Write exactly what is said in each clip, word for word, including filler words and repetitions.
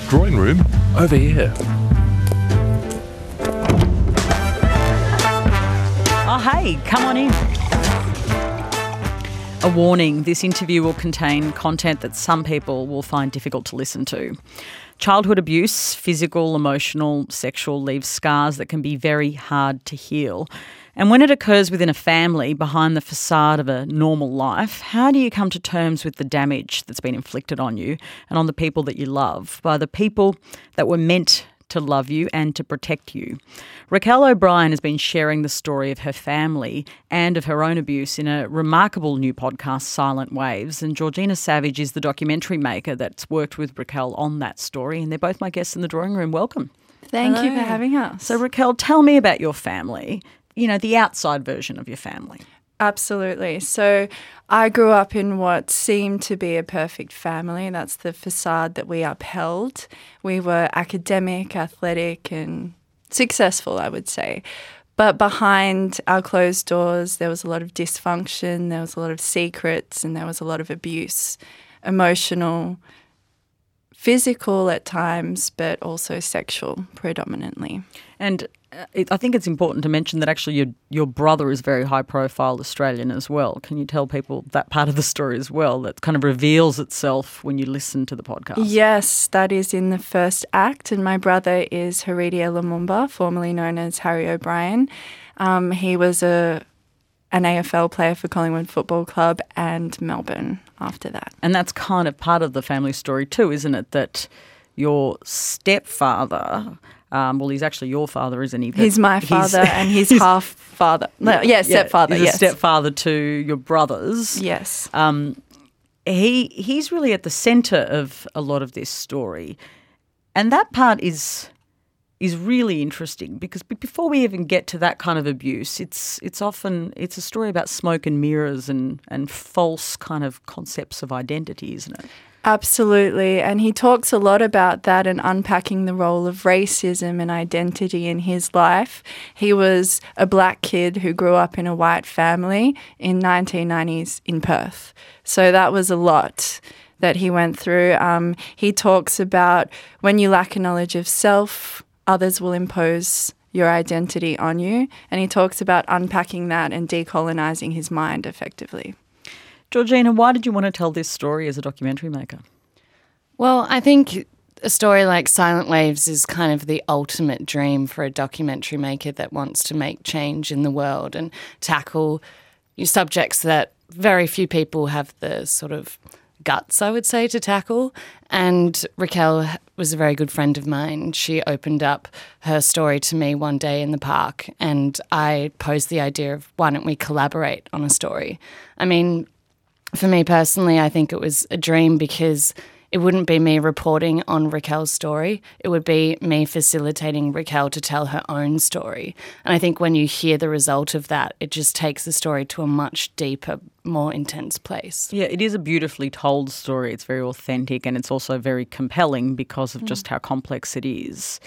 Drawing room over here. Oh, hey, come on in. A warning, this interview will contain content that some people will find difficult to listen to. Childhood abuse, physical, emotional, sexual, leaves scars that can be very hard to heal. And when it occurs within a family, behind the facade of a normal life, how do you come to terms with the damage that's been inflicted on you and on the people that you love, by the people that were meant to love you and to protect you? Raquel O'Brien has been sharing the story of her family and of her own abuse in a remarkable new podcast, Silent Waves, and Georgina Savage is the documentary maker that's worked with Raquel on that story, and they're both my guests in the drawing room. Welcome. Thank Hello. you for having us. So Raquel, tell me about your family, you know, the outside version of your family. Absolutely. So I grew up in what seemed to be a perfect family. That's the facade that we upheld. We were academic, athletic and successful, I would say. But behind our closed doors, there was a lot of dysfunction, there was a lot of secrets, and there was a lot of abuse, emotional, physical at times, but also sexual predominantly. And it, I think it's important to mention that actually your your brother is very high profile Australian as well. Can you tell people that part of the story as well that kind of reveals itself when you listen to the podcast? Yes, that is in the first act, and my brother is Heredia Lumumba, formerly known as Harry O'Brien. Um, he was a an A F L player for Collingwood Football Club and Melbourne after that. And that's kind of part of the family story too, isn't it? That your stepfather, um, well, he's actually your father, isn't he? But he's my father he's, and he's half father. No, yeah, stepfather, he's yes. a stepfather to your brothers. Yes. Um, he he's really at the centre of a lot of this story. And that part is is really interesting because before we even get to that kind of abuse, it's it's often it's a story about smoke and mirrors and, and false kind of concepts of identity, isn't it? Absolutely. And he talks a lot about that and unpacking the role of racism and identity in his life. He was a black kid who grew up in a white family in nineteen nineties in Perth. So that was a lot that he went through. Um, he talks about when you lack a knowledge of self, others will impose your identity on you. And he talks about unpacking that and decolonising his mind effectively. Georgina, why did you want to tell this story as a documentary maker? Well, I think a story like Silent Waves is kind of the ultimate dream for a documentary maker that wants to make change in the world and tackle subjects that very few people have the sort of guts, I would say, to tackle. And Raquel was a very good friend of mine. She opened up her story to me one day in the park, and I posed the idea of why don't we collaborate on a story? I mean, for me personally, I think it was a dream because it wouldn't be me reporting on Raquel's story. It would be me facilitating Raquel to tell her own story. And I think when you hear the result of that, it just takes the story to a much deeper, more intense place. Yeah, it is a beautifully told story. It's very authentic and it's also very compelling because of mm. just how complex it is.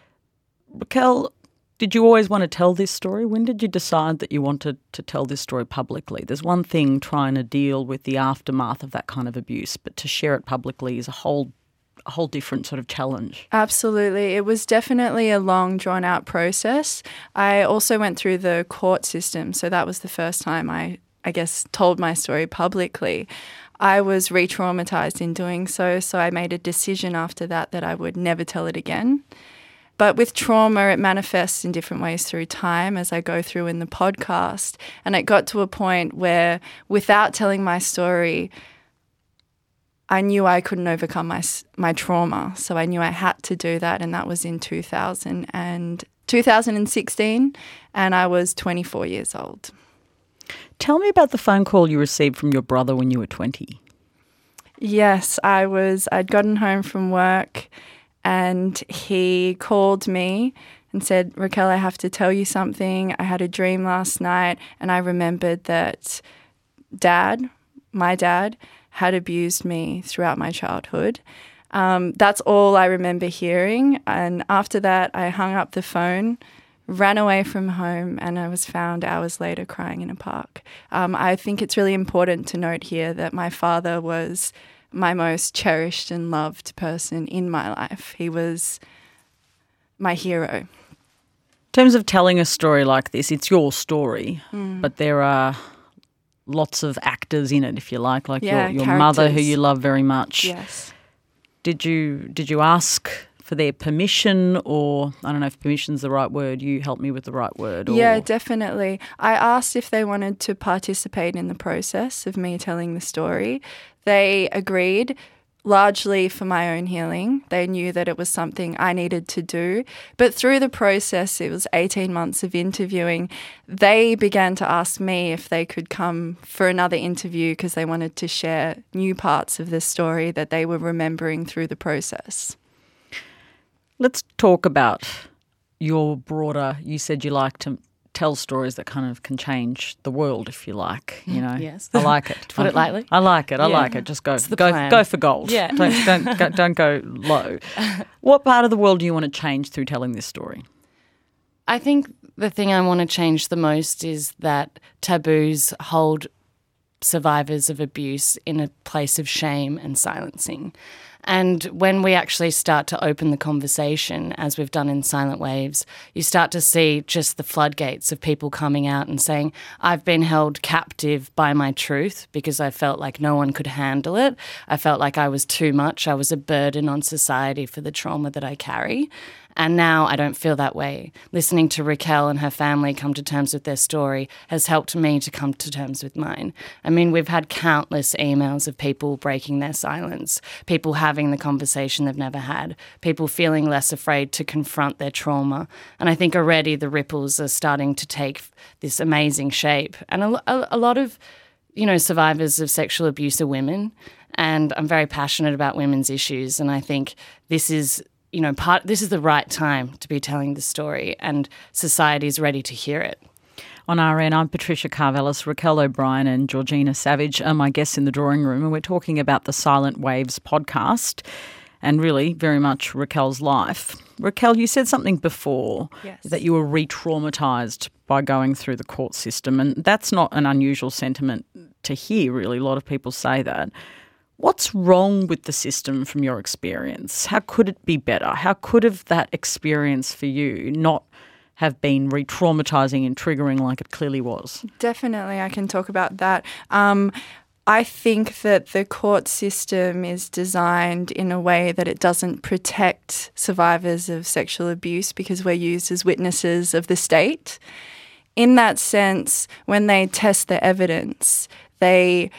Raquel, did you always want to tell this story? When did you decide that you wanted to tell this story publicly? There's one thing trying to deal with the aftermath of that kind of abuse, but to share it publicly is a whole a whole different sort of challenge. Absolutely. It was definitely a long, drawn-out process. I also went through the court system, so that was the first time I, I guess, told my story publicly. I was re-traumatised in doing so, so I made a decision after that that I would never tell it again. But with trauma, it manifests in different ways through time, as I go through in the podcast. And it got to a point where, without telling my story, I knew I couldn't overcome my my trauma. So I knew I had to do that, and that was in two thousand and two thousand sixteen, and I was twenty-four years old. Tell me about the phone call you received from your brother when you were twenty. Yes, I was. I'd gotten home from work, and he called me and said, Raquel, I have to tell you something. I had a dream last night and I remembered that dad, my dad, had abused me throughout my childhood. Um, that's all I remember hearing. And after that, I hung up the phone, ran away from home, and I was found hours later crying in a park. Um, I think it's really important to note here that my father was my most cherished and loved person in my life. He was my hero. In terms of telling a story like this, it's your story, Mm. but there are lots of actors in it, if you like, like Yeah, your, your mother, who characters. you love very much. Yes. Did you did you ask for their permission, or I don't know if permission's the right word, you help me with the right word? Or, Yeah, definitely. I asked if they wanted to participate in the process of me telling the story. They agreed, largely for my own healing. They knew that it was something I needed to do. But through the process, it was eighteen months of interviewing, they began to ask me if they could come for another interview because they wanted to share new parts of the story that they were remembering through the process. Let's talk about your broader, you said you like to tell stories that kind of can change the world, if you like, you know. Yes. I like it. To put it lightly. I like it. I Yeah. like it. Just go It's the go plan. go for gold. Yeah. Don't don't go, don't go low. What part of the world do you want to change through telling this story? I think the thing I want to change the most is that taboos hold survivors of abuse in a place of shame and silencing. And when we actually start to open the conversation, as we've done in Silent Waves, you start to see just the floodgates of people coming out and saying, I've been held captive by my truth because I felt like no one could handle it. I felt like I was too much. I was a burden on society for the trauma that I carry. And now I don't feel that way. Listening to Raquel and her family come to terms with their story has helped me to come to terms with mine. I mean, we've had countless emails of people breaking their silence, people having the conversation they've never had, people feeling less afraid to confront their trauma. And I think already the ripples are starting to take this amazing shape. And a, a, a lot of, you know, survivors of sexual abuse are women. And I'm very passionate about women's issues. And I think this is you know, part, this is the right time to be telling the story, and society is ready to hear it. On R N, I'm Patricia Karvelis. Raquel O'Brien and Georgina Savage are my guests in the drawing room, and we're talking about the Silent Waves podcast and really very much Raquel's life. Raquel, you said something before, Yes. that you were re-traumatised by going through the court system, and that's not an unusual sentiment to hear, really. A lot of people say that. What's wrong with the system from your experience? How could it be better? How could have that experience for you not have been re-traumatising and triggering like it clearly was? Definitely, I can talk about that. Um, I think that the court system is designed in a way that it doesn't protect survivors of sexual abuse because we're used as witnesses of the state. In that sense, when they test the evidence, they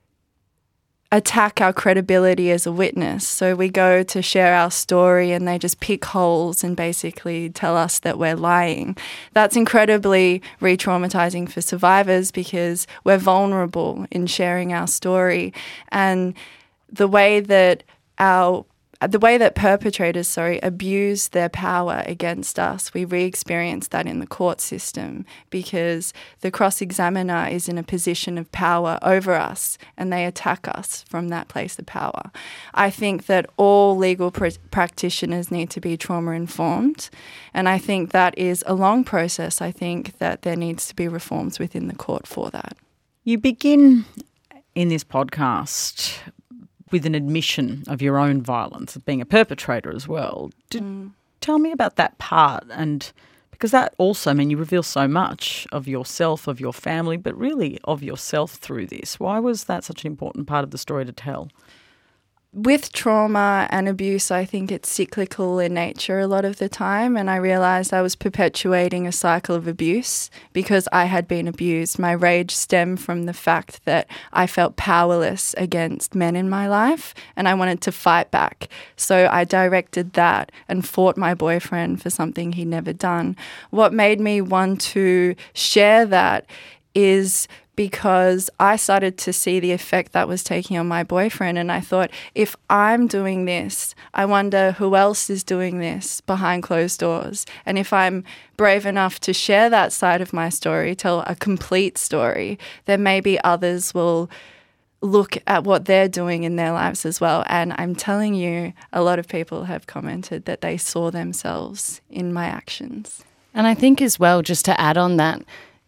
attack our credibility as a witness. So we go to share our story and they just pick holes and basically tell us that we're lying. That's incredibly re-traumatizing for survivors because we're vulnerable in sharing our story. And the way that our the way that perpetrators, sorry, abuse their power against us, we re-experience that in the court system because the cross-examiner is in a position of power over us and they attack us from that place of power. I think that all legal pr- practitioners need to be trauma-informed, and I think that is a long process. I think that there needs to be reforms within the court for that. You begin in this podcast with an admission of your own violence, of being a perpetrator as well. Did, mm. Tell me about that part, and because that also, I mean, you reveal so much of yourself, of your family, but really of yourself through this. Why was that such an important part of the story to tell? With trauma and abuse, I think it's cyclical in nature a lot of the time, and I realised I was perpetuating a cycle of abuse because I had been abused. My rage stemmed from the fact that I felt powerless against men in my life and I wanted to fight back. So I directed that and fought my boyfriend for something he'd never done. What made me want to share that is because I started to see the effect that was taking on my boyfriend, and I thought, if I'm doing this, I wonder who else is doing this behind closed doors. And if I'm brave enough to share that side of my story, tell a complete story, then maybe others will look at what they're doing in their lives as well. And I'm telling you, a lot of people have commented that they saw themselves in my actions. And I think as well, just to add on that,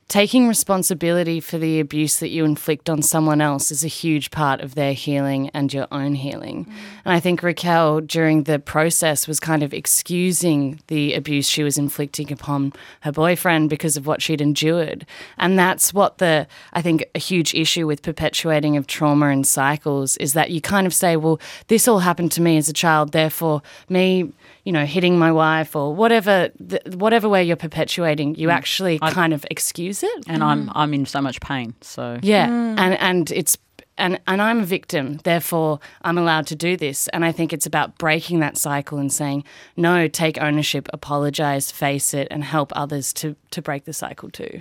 taking responsibility for the abuse that you inflict on someone else is a huge part of their healing and your own healing. Mm. And I think Raquel, during the process, was kind of excusing the abuse she was inflicting upon her boyfriend because of what she'd endured. And that's what the, I think, a huge issue with perpetuating of trauma and cycles is that you kind of say, well, this all happened to me as a child, therefore me, you know, hitting my wife or whatever, the, whatever way you're perpetuating, you mm. actually I, kind of excuse it. And mm. I'm I'm in so much pain. So yeah, mm. and and it's and and I'm a victim, therefore I'm allowed to do this. And I think it's about breaking that cycle and saying no, take ownership, apologize, face it, and help others to to break the cycle too.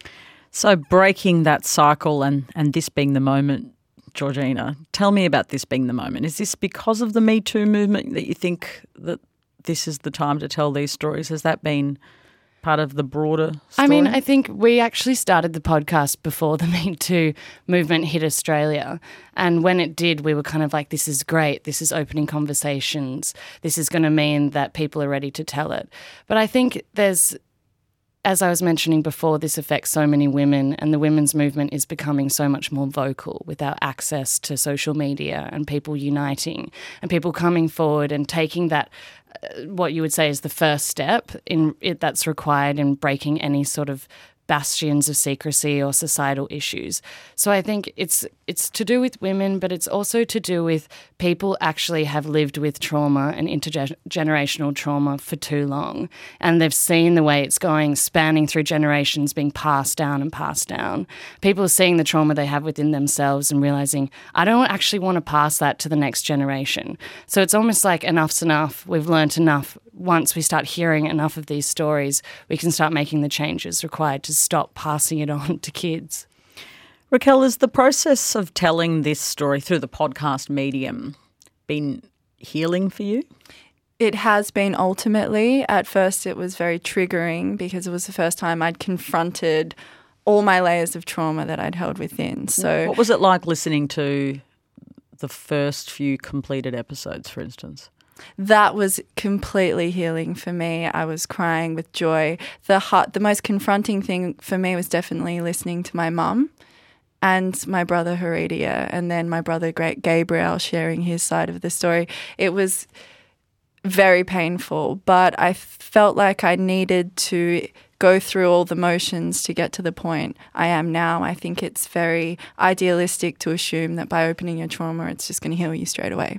So breaking that cycle and and this being the moment, Georgina, tell me about this being the moment. Is this because of the Me Too movement that you think that this is the time to tell these stories? Has that been part of the broader story? I mean, I think we actually started the podcast before the Me Too movement hit Australia. And when it did, we were kind of like, this is great. This is opening conversations. This is going to mean that people are ready to tell it. But I think there's, as I was mentioning before, this affects so many women, and the women's movement is becoming so much more vocal with our access to social media and people uniting and people coming forward and taking that, uh, what you would say is the first step in it that's required in breaking any sort of bastions of secrecy or societal issues. So I think it's it's to do with women, but it's also to do with people actually have lived with trauma and intergenerational trauma for too long, and they've seen the way it's going, spanning through generations, being passed down and passed down. People are seeing the trauma they have within themselves and realising, I don't actually want to pass that to the next generation. So it's almost like enough's enough. We've learnt enough. Once we start hearing enough of these stories, we can start making the changes required to stop passing it on to kids. Raquel, has the process of telling this story through the podcast medium been healing for you? It has been ultimately. At first it was very triggering because it was the first time I'd confronted all my layers of trauma that I'd held within. So, what was it like listening to the first few completed episodes, for instance? That was completely healing for me. I was crying with joy. The heart, the most confronting thing for me was definitely listening to my mum and my brother Heredia, and then my brother Gabriel sharing his side of the story. It was very painful, but I felt like I needed to go through all the motions to get to the point I am now. I think it's very idealistic to assume that by opening your trauma, it's just going to heal you straight away.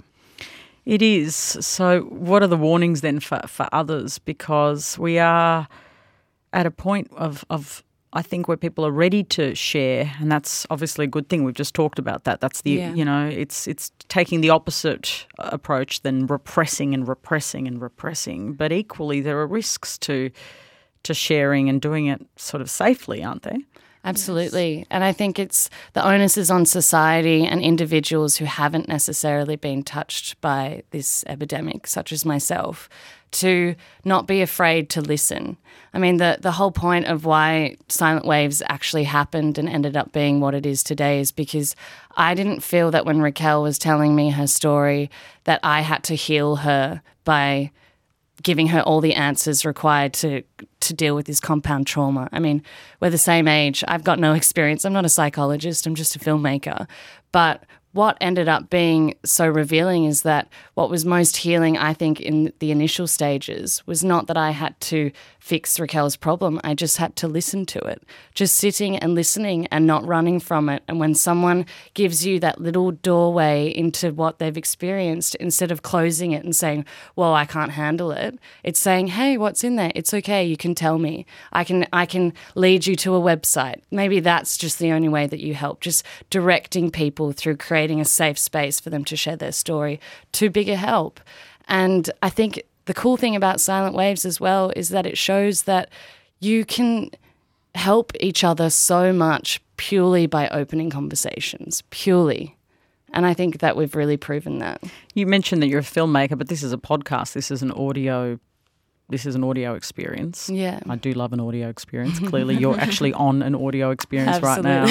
It is. So what are the warnings then for, for others? Because we are at a point of, of, I think, where people are ready to share, and that's obviously a good thing. We've just talked about that. That's the, yeah. you know, it's it's taking the opposite approach than repressing and repressing and repressing. But equally, there are risks to to sharing and doing it sort of safely, aren't there? Absolutely. Yes. And I think it's the onus is on society and individuals who haven't necessarily been touched by this epidemic, such as myself, to not be afraid to listen. I mean, the, the whole point of why Silent Waves actually happened and ended up being what it is today is because I didn't feel that when Raquel was telling me her story that I had to heal her by giving her all the answers required to to deal with this compound trauma. I mean, we're the same age. I've got no experience. I'm not a psychologist. I'm just a filmmaker. But what ended up being so revealing is that what was most healing, I think, in the initial stages was not that I had to fix Raquel's problem. I just had to listen to it, just sitting and listening and not running from it. And when someone gives you that little doorway into what they've experienced, instead of closing it and saying, well, I can't handle it, it's saying, hey, what's in there? It's okay. You can tell me. I can, I can lead you to a website. Maybe that's just the only way that you help, just directing people through creating a safe space for them to share their story to bigger help. And I think the cool thing about Silent Waves as well is that it shows that you can help each other so much purely by opening conversations, purely. And I think that we've really proven that. You mentioned that you're a filmmaker, but this is a podcast. This is an audio This is an audio experience. Yeah. I do love an audio experience. Clearly you're actually on an audio experience right now.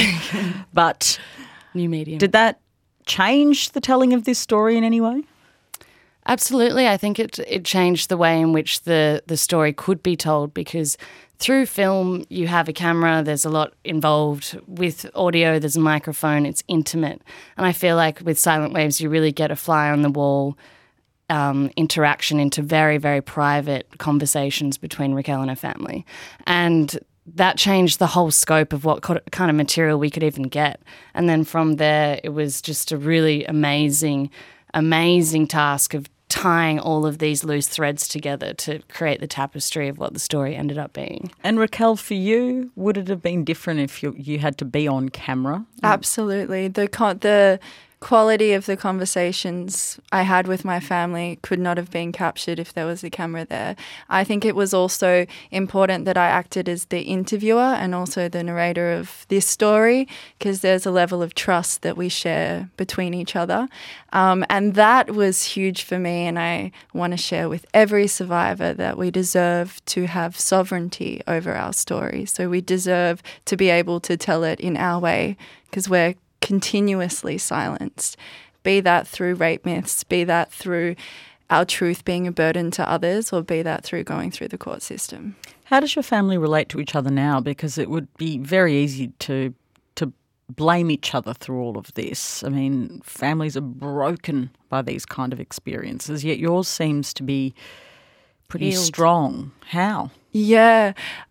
But new medium. Did that change the telling of this story in any way? Absolutely. I think it it changed the way in which the, the story could be told, because through film you have a camera, there's a lot involved. With audio there's a microphone, it's intimate. And I feel like with Silent Waves you really get a fly on the wall um, interaction into very, very private conversations between Raquel and her family. And that changed the whole scope of what kind of material we could even get. And then from there it was just a really amazing, amazing task of tying all of these loose threads together to create the tapestry of what the story ended up being. And Raquel, for you, would it have been different if you you had to be on camera? Absolutely. The con- the quality of the conversations I had with my family could not have been captured if there was a camera there. I think it was also important that I acted as the interviewer and also the narrator of this story, because there's a level of trust that we share between each other. Um, and that was huge for me, and I want to share with every survivor that we deserve to have sovereignty over our story. So we deserve to be able to tell it in our way, because we're continuously silenced, be that through rape myths, be that through our truth being a burden to others, or be that through going through the court system. How does your family relate to each other now? Because it would be very easy to to blame each other through all of this. I mean, families are broken by these kind of experiences, yet yours seems to be pretty Healed. strong. How? Yeah,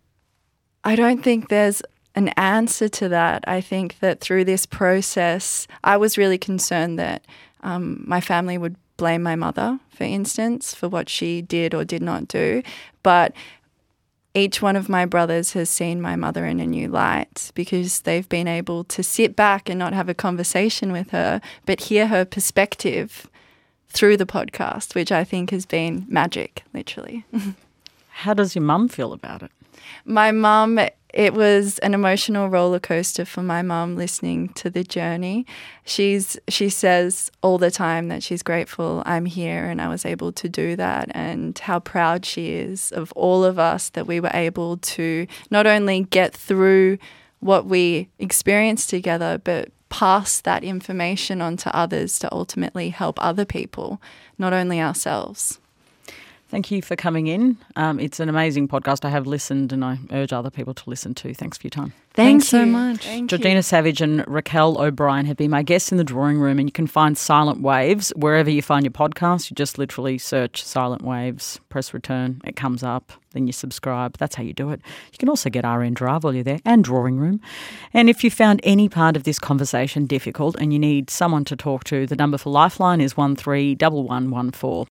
I don't think there's an answer to that. I think that through this process, I was really concerned that um, my family would blame my mother, for instance, for what she did or did not do. But each one of my brothers has seen my mother in a new light, because they've been able to sit back and not have a conversation with her, but hear her perspective through the podcast, which I think has been magic, literally. How does your mum feel about it? My mum, it was an emotional roller coaster for my mum listening to the journey. She's she says all the time that she's grateful I'm here and I was able to do that, and how proud she is of all of us that we were able to not only get through what we experienced together, but pass that information on to others to ultimately help other people, not only ourselves. Thank you for coming in. Um, it's an amazing podcast. I have listened and I urge other people to listen to. Thanks for your time. Thank Thanks you so much. Thank Georgina you. Savage and Raquel O'Brien have been my guests in the drawing room, and you can find Silent Waves wherever you find your podcasts. You just literally search Silent Waves, press return, it comes up, then you subscribe. That's how you do it. You can also get R N Drive while you're there, and Drawing Room. And if you found any part of this conversation difficult and you need someone to talk to, the number for Lifeline is one three one one one four.